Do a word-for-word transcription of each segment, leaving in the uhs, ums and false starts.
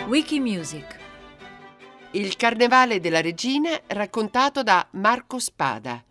Wikimusic. Il Carnevale della Regina raccontato da Marco Spada.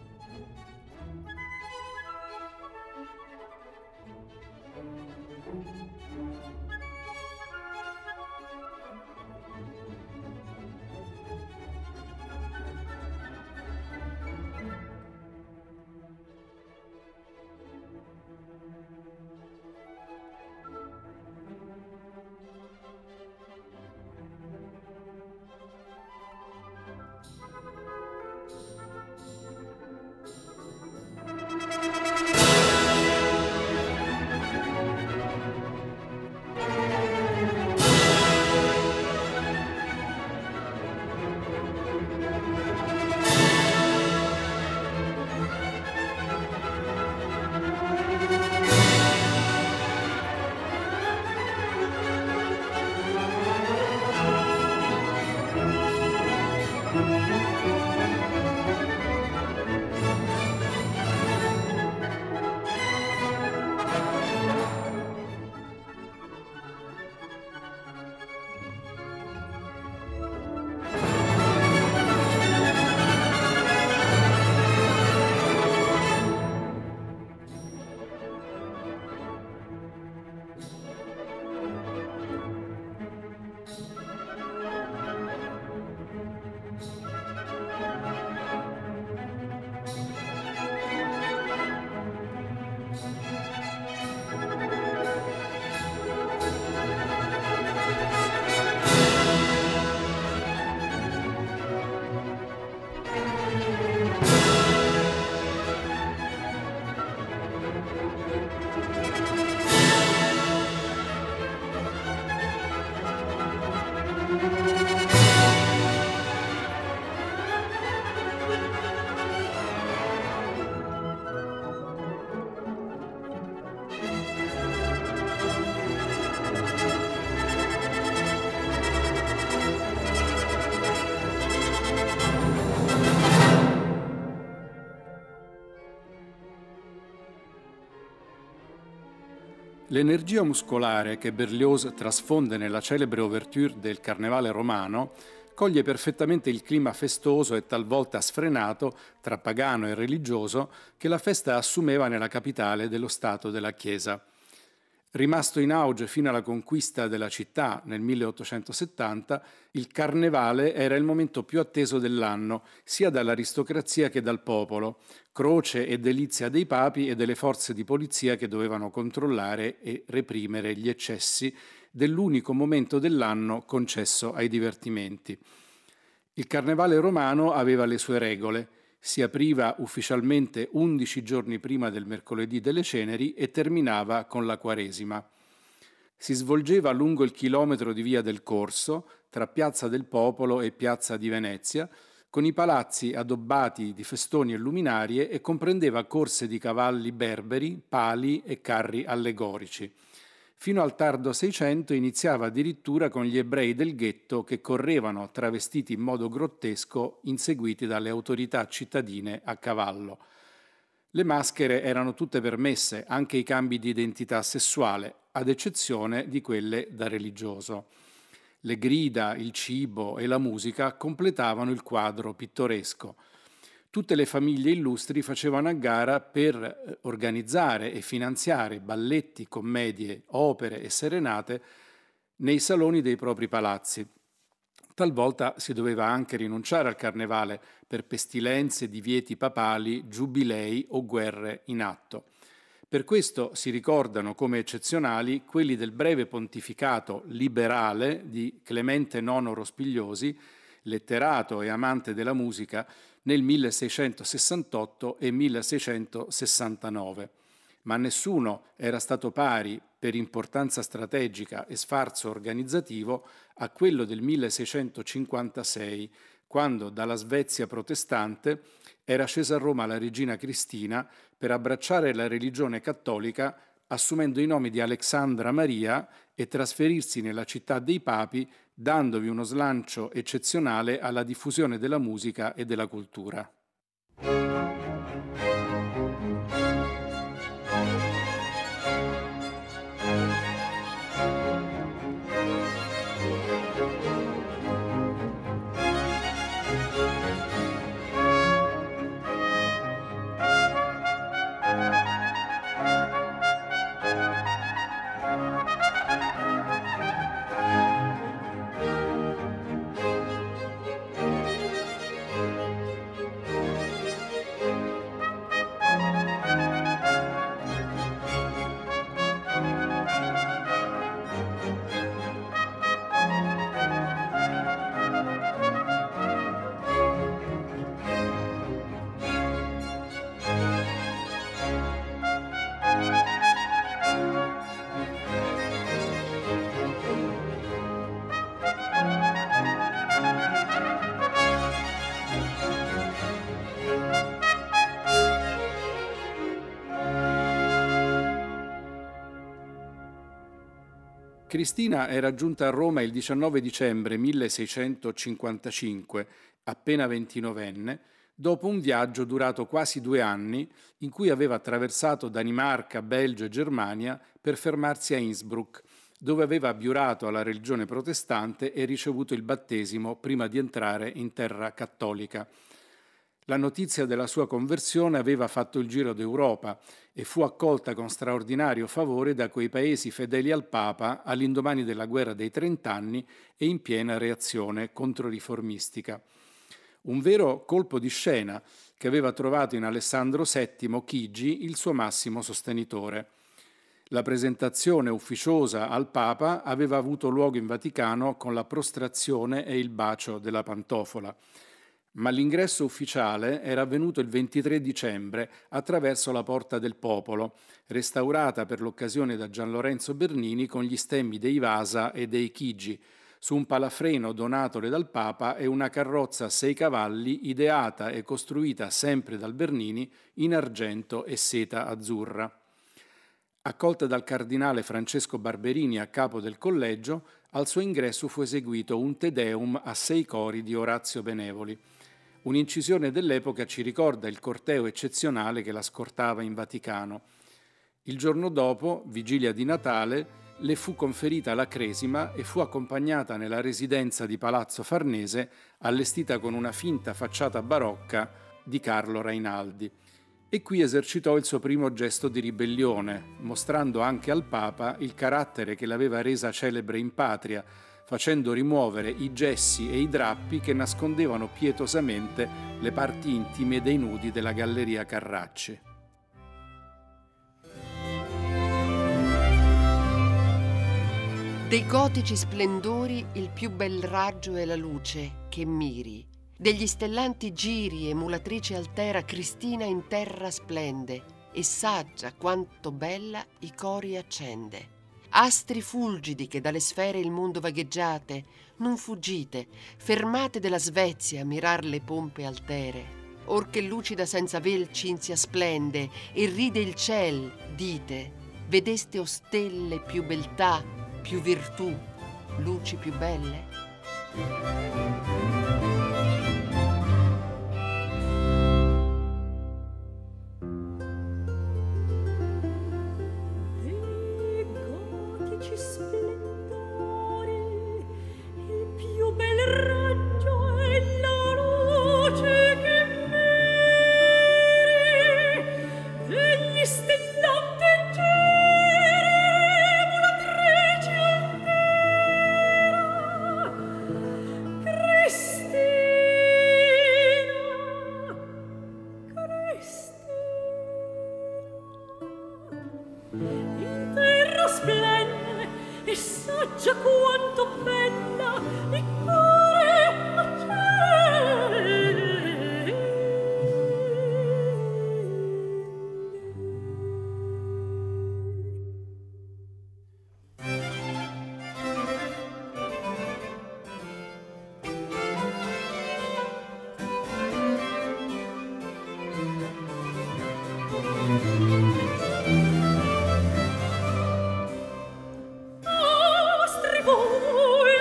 L'energia muscolare che Berlioz trasfonde nella celebre ouverture del Carnevale romano coglie perfettamente il clima festoso e talvolta sfrenato tra pagano e religioso che la festa assumeva nella capitale dello Stato della Chiesa. Rimasto in auge fino alla conquista della città nel milleottocentosettanta, il Carnevale era il momento più atteso dell'anno, sia dall'aristocrazia che dal popolo, croce e delizia dei papi e delle forze di polizia che dovevano controllare e reprimere gli eccessi dell'unico momento dell'anno concesso ai divertimenti. Il Carnevale romano aveva le sue regole. Si apriva ufficialmente undici giorni prima del mercoledì delle Ceneri e terminava con la Quaresima. Si svolgeva lungo il chilometro di Via del Corso, tra Piazza del Popolo e Piazza di Venezia, con i palazzi addobbati di festoni e luminarie e comprendeva corse di cavalli berberi, pali e carri allegorici. Fino al tardo Seicento iniziava addirittura con gli ebrei del ghetto che correvano travestiti in modo grottesco, inseguiti dalle autorità cittadine a cavallo. Le maschere erano tutte permesse, anche i cambi di identità sessuale, ad eccezione di quelle da religioso. Le grida, il cibo e la musica completavano il quadro pittoresco. Tutte le famiglie illustri facevano a gara per organizzare e finanziare balletti, commedie, opere e serenate nei saloni dei propri palazzi. Talvolta si doveva anche rinunciare al carnevale per pestilenze, divieti papali, giubilei o guerre in atto. Per questo si ricordano come eccezionali quelli del breve pontificato liberale di Clemente nono Rospigliosi, letterato e amante della musica, nel milleseicentosessantotto e milleseicentosessantanove. Ma nessuno era stato pari, per importanza strategica e sfarzo organizzativo, a quello del milleseicentocinquantasei, quando dalla Svezia protestante era scesa a Roma la regina Cristina per abbracciare la religione cattolica, assumendo i nomi di Alexandra Maria e trasferirsi nella città dei papi, dandovi uno slancio eccezionale alla diffusione della musica e della cultura. Cristina era giunta a Roma il diciannove dicembre milleseicentocinquantacinque, appena ventinovenne, dopo un viaggio durato quasi due anni in cui aveva attraversato Danimarca, Belgio e Germania per fermarsi a Innsbruck, dove aveva abiurato alla religione protestante e ricevuto il battesimo prima di entrare in terra cattolica. La notizia della sua conversione aveva fatto il giro d'Europa e fu accolta con straordinario favore da quei paesi fedeli al Papa all'indomani della guerra dei trent'anni e in piena reazione controriformistica. Un vero colpo di scena che aveva trovato in Alessandro settimo Chigi il suo massimo sostenitore. La presentazione ufficiosa al Papa aveva avuto luogo in Vaticano con la prostrazione e il bacio della pantofola, ma l'ingresso ufficiale era avvenuto il ventitré dicembre attraverso la Porta del Popolo, restaurata per l'occasione da Gian Lorenzo Bernini con gli stemmi dei Vasa e dei Chigi, su un palafreno donatole dal Papa e una carrozza a sei cavalli ideata e costruita sempre dal Bernini in argento e seta azzurra. Accolta dal cardinale Francesco Barberini a capo del collegio, al suo ingresso fu eseguito un Te Deum a sei cori di Orazio Benevoli. Un'incisione dell'epoca ci ricorda il corteo eccezionale che la scortava in Vaticano. Il giorno dopo, vigilia di Natale, le fu conferita la cresima e fu accompagnata nella residenza di Palazzo Farnese, allestita con una finta facciata barocca di Carlo Rainaldi. E qui esercitò il suo primo gesto di ribellione, mostrando anche al Papa il carattere che l'aveva resa celebre in patria, facendo rimuovere i gessi e i drappi che nascondevano pietosamente le parti intime dei nudi della Galleria Carracci. Dei gotici splendori il più bel raggio è la luce che miri. Degli stellanti giri emulatrice altera, Cristina in terra splende e saggia quanto bella i cori accende. Astri fulgidi che dalle sfere il mondo vagheggiate, non fuggite, fermate della Svezia a mirar le pompe altere. Or che lucida senza vel Cinzia splende e ride il ciel, dite, vedeste o stelle più beltà, più virtù, luci più belle? Astri voi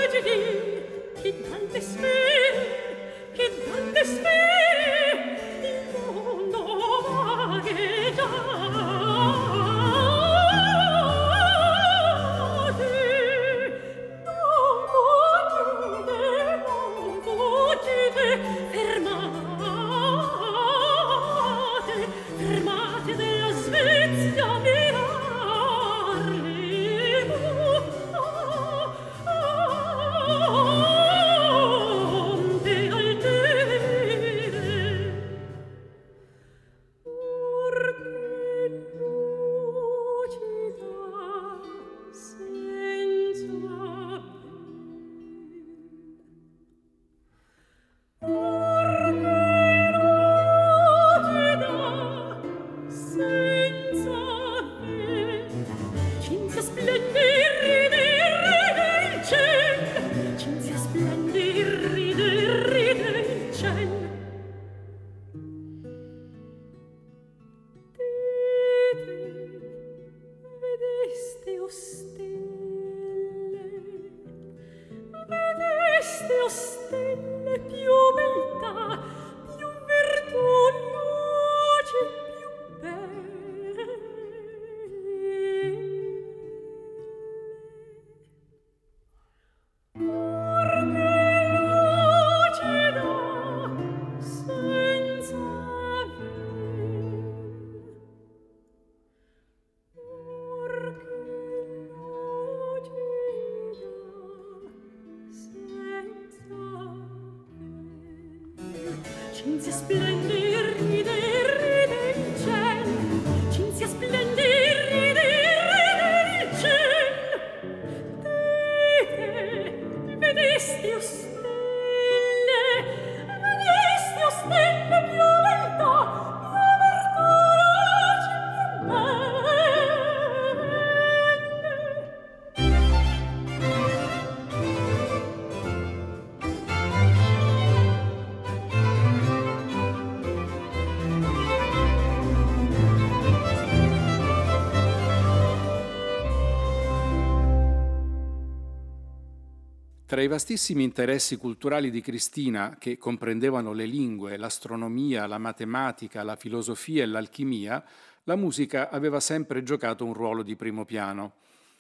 Tra i vastissimi interessi culturali di Cristina, che comprendevano le lingue, l'astronomia, la matematica, la filosofia e l'alchimia, la musica aveva sempre giocato un ruolo di primo piano.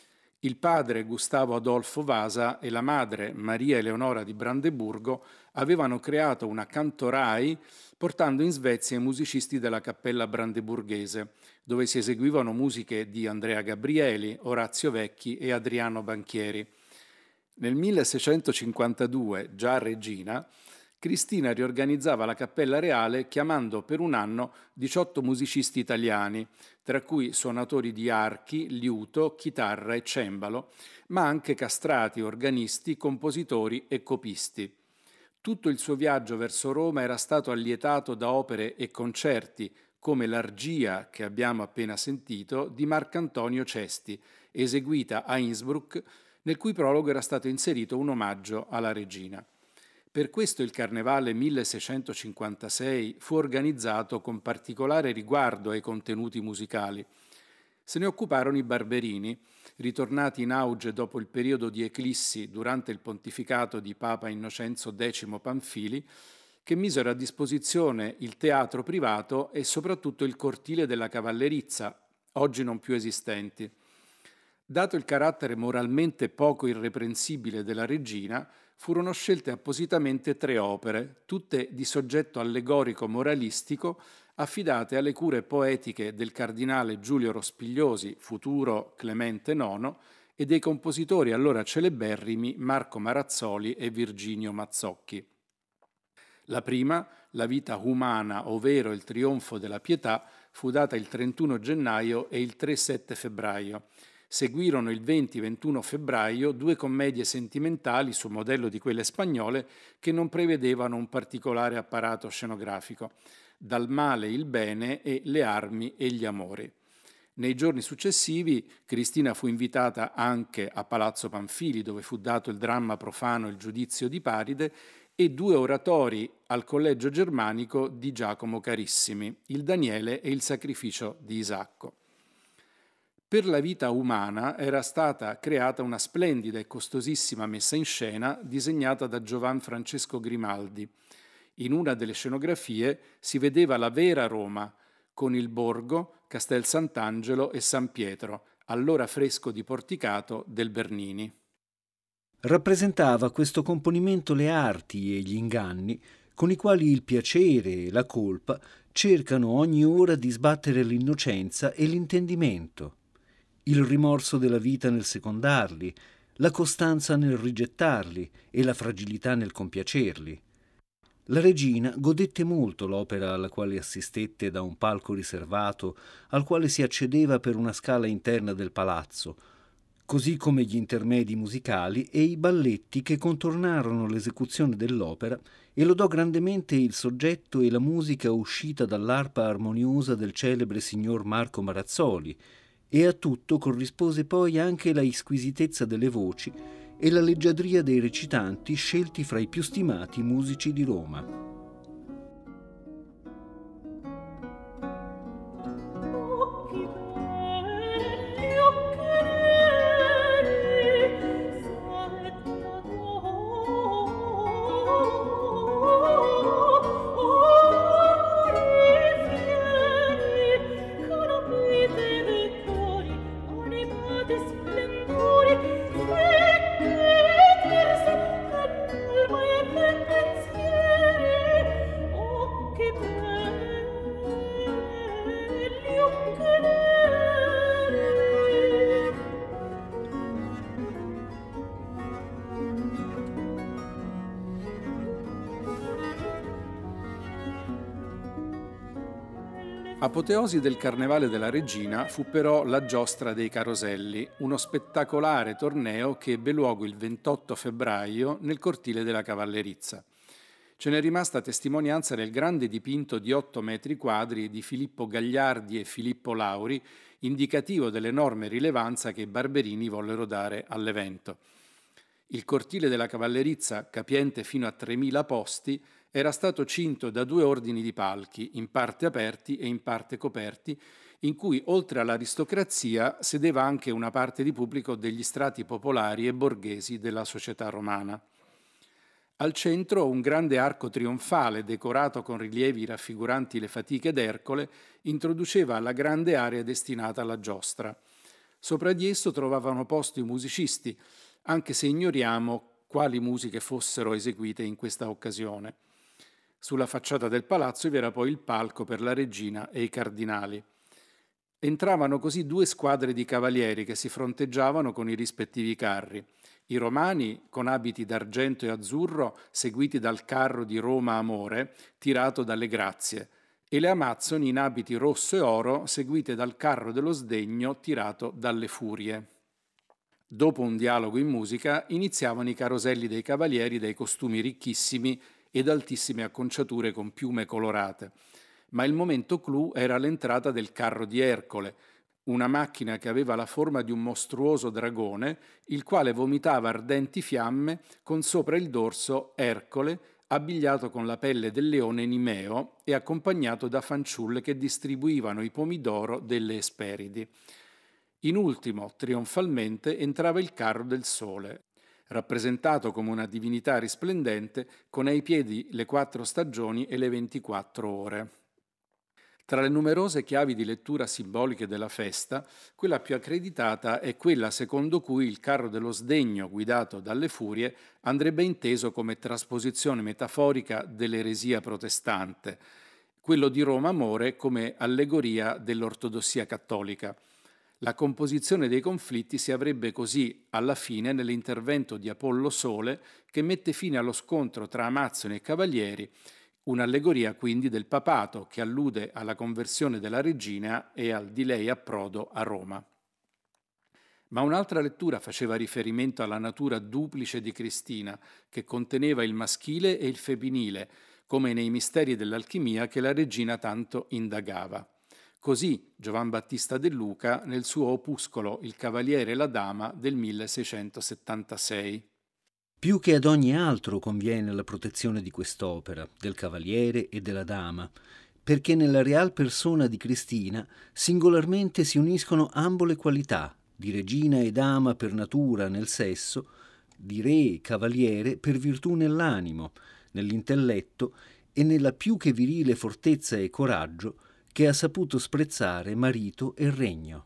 Il padre, Gustavo Adolfo Vasa, e la madre, Maria Eleonora di Brandeburgo, avevano creato una cantorai portando in Svezia i musicisti della Cappella Brandeburghese, dove si eseguivano musiche di Andrea Gabrieli, Orazio Vecchi e Adriano Banchieri. Nel milleseicentocinquantadue, già a Regina, Cristina riorganizzava la Cappella Reale chiamando per un anno diciotto musicisti italiani, tra cui suonatori di archi, liuto, chitarra e cembalo, ma anche castrati, organisti, compositori e copisti. Tutto il suo viaggio verso Roma era stato allietato da opere e concerti come l'Argia, che abbiamo appena sentito, di Marcantonio Cesti, eseguita a Innsbruck, nel cui prologo era stato inserito un omaggio alla regina. Per questo il Carnevale milleseicentocinquantasei fu organizzato con particolare riguardo ai contenuti musicali. Se ne occuparono i Barberini, ritornati in auge dopo il periodo di eclissi durante il pontificato di Papa Innocenzo X Pamphili, che misero a disposizione il teatro privato e soprattutto il cortile della Cavallerizza, oggi non più esistenti. Dato il carattere moralmente poco irreprensibile della regina, furono scelte appositamente tre opere, tutte di soggetto allegorico moralistico, affidate alle cure poetiche del cardinale Giulio Rospigliosi, futuro Clemente nono, e dei compositori allora celeberrimi Marco Marazzoli e Virginio Mazzocchi. La prima, La vita umana, ovvero il trionfo della pietà, fu data il trentuno gennaio e il tre sette febbraio. Seguirono il venti ventuno febbraio due commedie sentimentali su modello di quelle spagnole che non prevedevano un particolare apparato scenografico, Dal male il bene e Le armi e gli amori. Nei giorni successivi Cristina fu invitata anche a Palazzo Pamphili, dove fu dato il dramma profano Il giudizio di Paride, e due oratori al Collegio Germanico di Giacomo Carissimi, Il Daniele e Il sacrificio di Isacco. Per la vita umana era stata creata una splendida e costosissima messa in scena disegnata da Giovan Francesco Grimaldi. In una delle scenografie si vedeva la vera Roma, con il borgo, Castel Sant'Angelo e San Pietro, allora fresco di porticato del Bernini. Rappresentava questo componimento le arti e gli inganni con i quali il piacere e la colpa cercano ogni ora di sbattere l'innocenza e l'intendimento. Il rimorso della vita nel secondarli, la costanza nel rigettarli e la fragilità nel compiacerli. La regina godette molto l'opera alla quale assistette da un palco riservato al quale si accedeva per una scala interna del palazzo, così come gli intermedi musicali e i balletti che contornarono l'esecuzione dell'opera, e lodò grandemente il soggetto e la musica uscita dall'arpa armoniosa del celebre signor Marco Marazzoli, e a tutto corrispose poi anche la isquisitezza delle voci e la leggiadria dei recitanti scelti fra i più stimati musici di Roma. Pensieri Apoteosi del Carnevale della Regina fu però la Giostra dei Caroselli, uno spettacolare torneo che ebbe luogo il ventotto febbraio nel cortile della Cavallerizza. Ce n'è rimasta testimonianza nel grande dipinto di otto metri quadri di Filippo Gagliardi e Filippo Lauri, indicativo dell'enorme rilevanza che i Barberini vollero dare all'evento. Il cortile della Cavallerizza, capiente fino a tremila posti, era stato cinto da due ordini di palchi, in parte aperti e in parte coperti, in cui oltre all'aristocrazia sedeva anche una parte di pubblico degli strati popolari e borghesi della società romana. Al centro un grande arco trionfale decorato con rilievi raffiguranti le fatiche d'Ercole introduceva la grande area destinata alla giostra. Sopra di esso trovavano posto i musicisti, anche se ignoriamo quali musiche fossero eseguite in questa occasione. Sulla facciata del palazzo vi era poi il palco per la regina e i cardinali. Entravano così due squadre di cavalieri che si fronteggiavano con i rispettivi carri. I romani, con abiti d'argento e azzurro, seguiti dal carro di Roma Amore, tirato dalle Grazie, e le amazzoni in abiti rosso e oro, seguite dal carro dello Sdegno, tirato dalle Furie. Dopo un dialogo in musica, iniziavano i caroselli dei cavalieri dai costumi ricchissimi ed altissime acconciature con piume colorate. Ma il momento clou era l'entrata del carro di Ercole, una macchina che aveva la forma di un mostruoso dragone, il quale vomitava ardenti fiamme con sopra il dorso Ercole, abbigliato con la pelle del leone Nimeo e accompagnato da fanciulle che distribuivano i pomidoro delle Esperidi. In ultimo, trionfalmente, entrava il carro del Sole, rappresentato come una divinità risplendente con ai piedi le quattro stagioni e le ventiquattro ore. Tra le numerose chiavi di lettura simboliche della festa, quella più accreditata è quella secondo cui il carro dello Sdegno, guidato dalle Furie, andrebbe inteso come trasposizione metaforica dell'eresia protestante, quello di Roma Amore come allegoria dell'ortodossia cattolica. La composizione dei conflitti si avrebbe così alla fine nell'intervento di Apollo Sole che mette fine allo scontro tra amazzoni e cavalieri, un'allegoria quindi del papato che allude alla conversione della regina e al di lei approdo a Roma. Ma un'altra lettura faceva riferimento alla natura duplice di Cristina, che conteneva il maschile e il femminile, come nei misteri dell'alchimia che la regina tanto indagava. Così Giovan Battista De Luca nel suo opuscolo Il Cavaliere e la Dama del milleseicentosettantasei. Più che ad ogni altro conviene la protezione di quest'opera, del Cavaliere e della Dama, perché nella real persona di Cristina singolarmente si uniscono ambo le qualità, di regina e dama per natura nel sesso, di re e cavaliere per virtù nell'animo, nell'intelletto e nella più che virile fortezza e coraggio che ha saputo sprezzare marito e regno.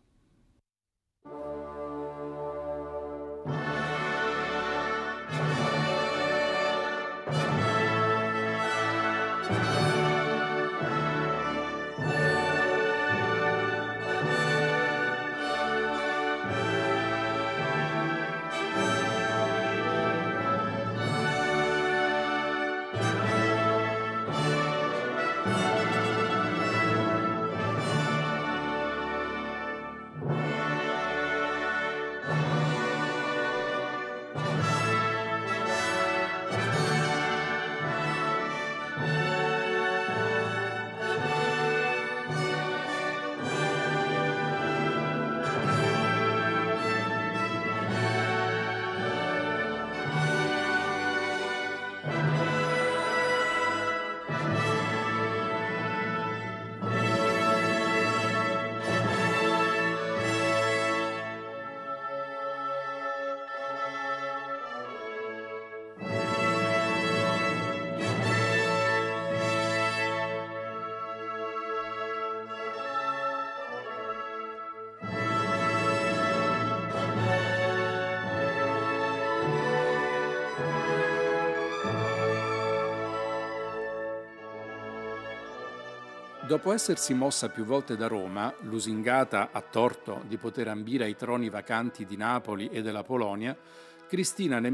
Dopo essersi mossa più volte da Roma, lusingata a torto di poter ambire ai troni vacanti di Napoli e della Polonia, Cristina nel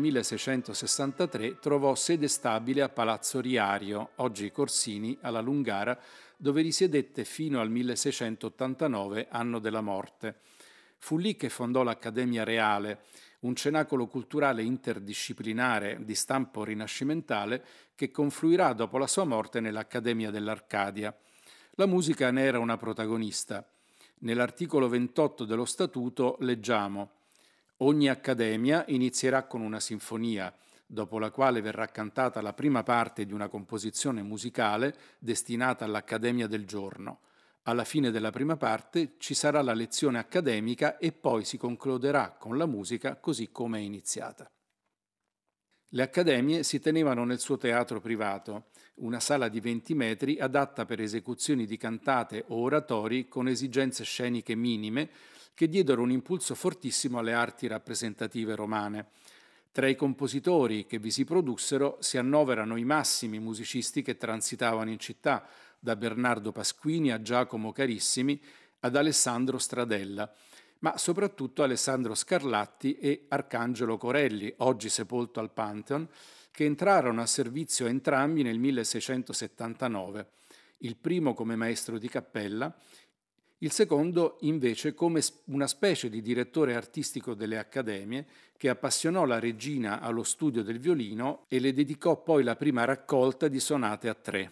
milleseicentosessantatré trovò sede stabile a Palazzo Riario, oggi Corsini, alla Lungara, dove risiedette fino al milleseicentottantanove, anno della morte. Fu lì che fondò l'Accademia Reale, un cenacolo culturale interdisciplinare di stampo rinascimentale che confluirà dopo la sua morte nell'Accademia dell'Arcadia. La musica ne era una protagonista. Nell'articolo ventotto dello statuto leggiamo: ogni accademia inizierà con una sinfonia, dopo la quale verrà cantata la prima parte di una composizione musicale destinata all'Accademia del giorno. Alla fine della prima parte ci sarà la lezione accademica e poi si concluderà con la musica così come è iniziata. Le accademie si tenevano nel suo teatro privato, una sala di venti metri adatta per esecuzioni di cantate o oratori con esigenze sceniche minime che diedero un impulso fortissimo alle arti rappresentative romane. Tra i compositori che vi si produssero si annoverano i massimi musicisti che transitavano in città, da Bernardo Pasquini a Giacomo Carissimi ad Alessandro Stradella, ma soprattutto Alessandro Scarlatti e Arcangelo Corelli, oggi sepolto al Pantheon, che entrarono a servizio entrambi nel milleseicentosettantanove, il primo come maestro di cappella, il secondo invece come una specie di direttore artistico delle accademie che appassionò la regina allo studio del violino e le dedicò poi la prima raccolta di sonate a tre.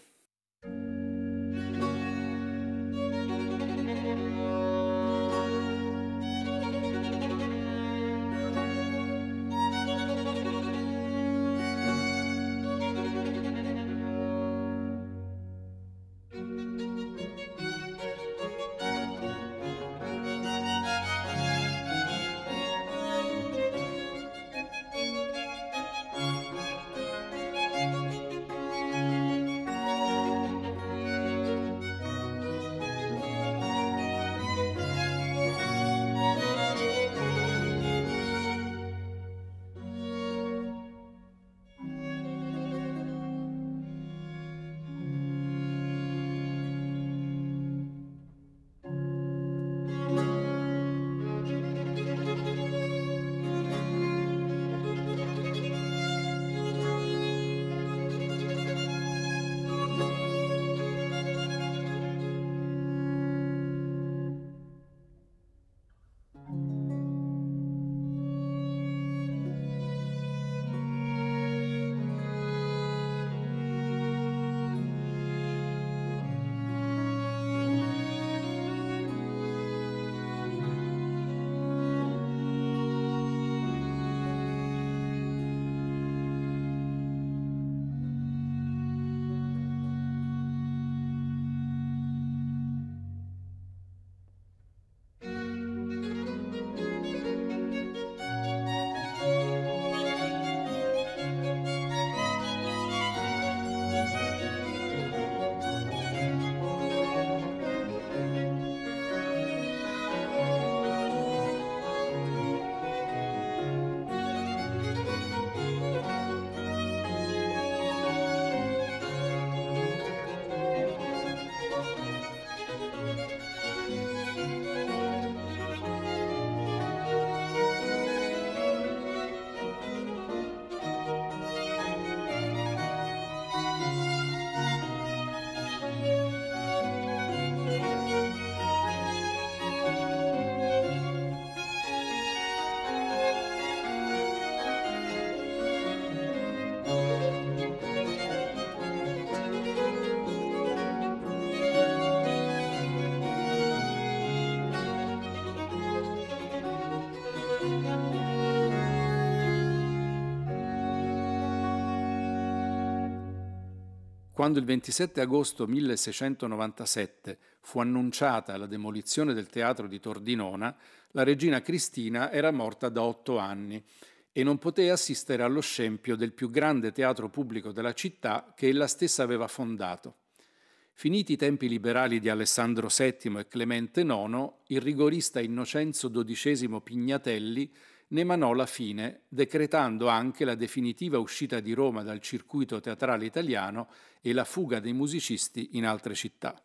Quando il ventisette agosto milleseicentonovantasette fu annunciata la demolizione del teatro di Tordinona, la regina Cristina era morta da otto anni e non poté assistere allo scempio del più grande teatro pubblico della città che ella stessa aveva fondato. Finiti i tempi liberali di Alessandro settimo e Clemente nono, il rigorista Innocenzo dodicesimo Pignatelli ne emanò la fine, decretando anche la definitiva uscita di Roma dal circuito teatrale italiano e la fuga dei musicisti in altre città.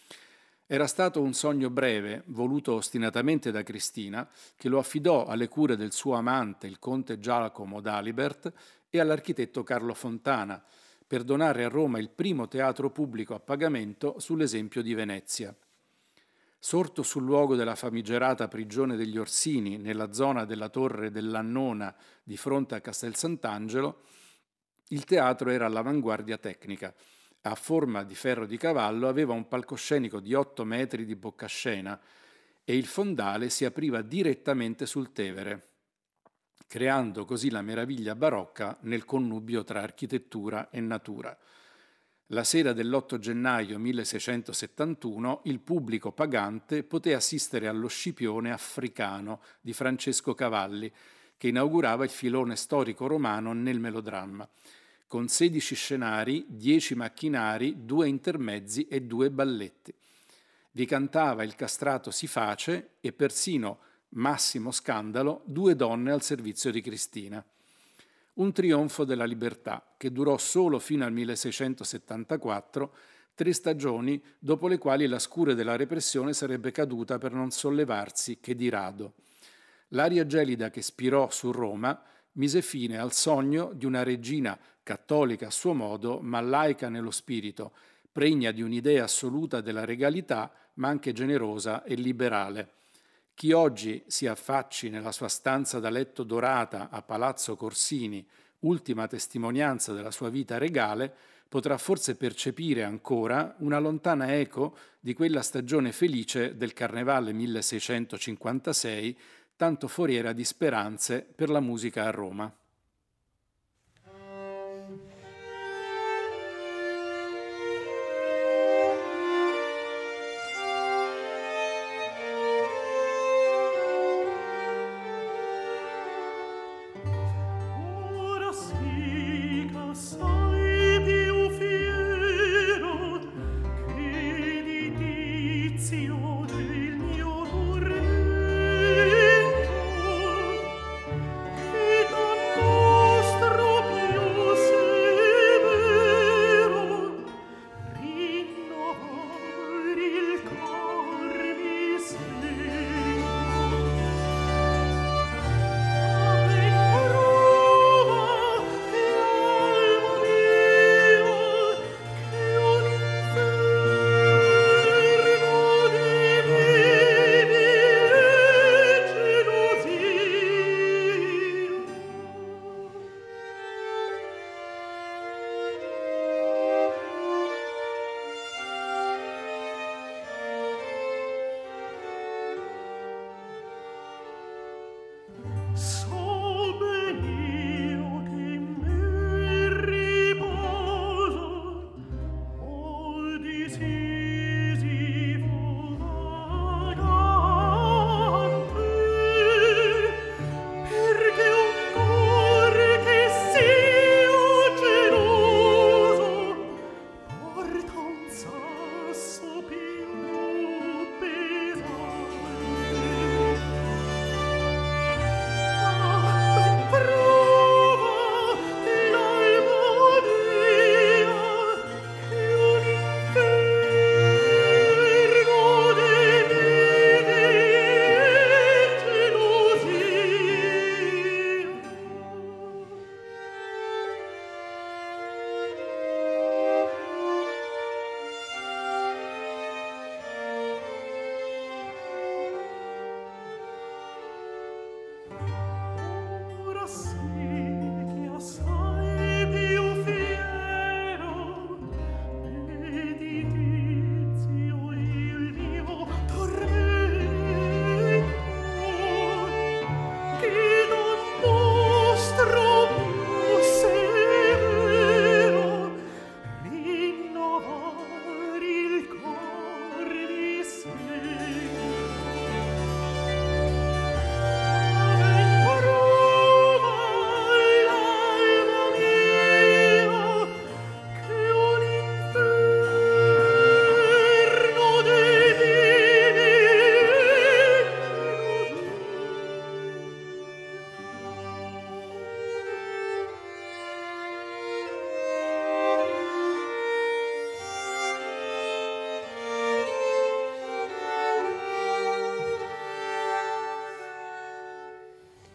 Era stato un sogno breve, voluto ostinatamente da Cristina, che lo affidò alle cure del suo amante, il conte Giacomo d'Alibert, e all'architetto Carlo Fontana, per donare a Roma il primo teatro pubblico a pagamento sull'esempio di Venezia. Sorto sul luogo della famigerata prigione degli Orsini, nella zona della Torre dell'Annona di fronte a Castel Sant'Angelo, il teatro era all'avanguardia tecnica. A forma di ferro di cavallo aveva un palcoscenico di otto metri di boccascena e il fondale si apriva direttamente sul Tevere, creando così la meraviglia barocca nel connubio tra architettura e natura. La sera dell'otto gennaio milleseicentosettantuno il pubblico pagante poté assistere allo Scipione africano di Francesco Cavalli, che inaugurava il filone storico romano nel melodramma, con sedici scenari, dieci macchinari, due intermezzi e due balletti. Vi cantava il castrato Siface e persino, massimo scandalo, due donne al servizio di Cristina. Un trionfo della libertà che durò solo fino al milleseicentosettantaquattro, tre stagioni dopo le quali la scure della repressione sarebbe caduta per non sollevarsi che di rado. L'aria gelida che spirò su Roma mise fine al sogno di una regina cattolica a suo modo, ma laica nello spirito, pregna di un'idea assoluta della regalità, ma anche generosa e liberale. Chi oggi si affacci nella sua stanza da letto dorata a Palazzo Corsini, ultima testimonianza della sua vita regale, potrà forse percepire ancora una lontana eco di quella stagione felice del Carnevale milleseicentocinquantasei, tanto foriera di speranze per la musica a Roma.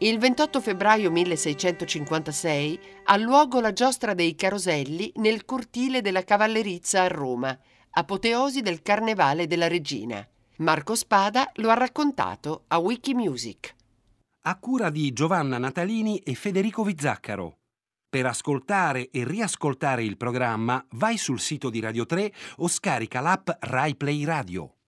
Il ventotto febbraio milleseicentocinquantasei ha luogo la giostra dei caroselli nel cortile della Cavallerizza a Roma, apoteosi del Carnevale della Regina. Marco Spada lo ha raccontato a Wikimusic. A cura di Giovanna Natalini e Federico Vizzaccaro. Per ascoltare e riascoltare il programma vai sul sito di Radio tre o scarica l'app Rai Play Radio.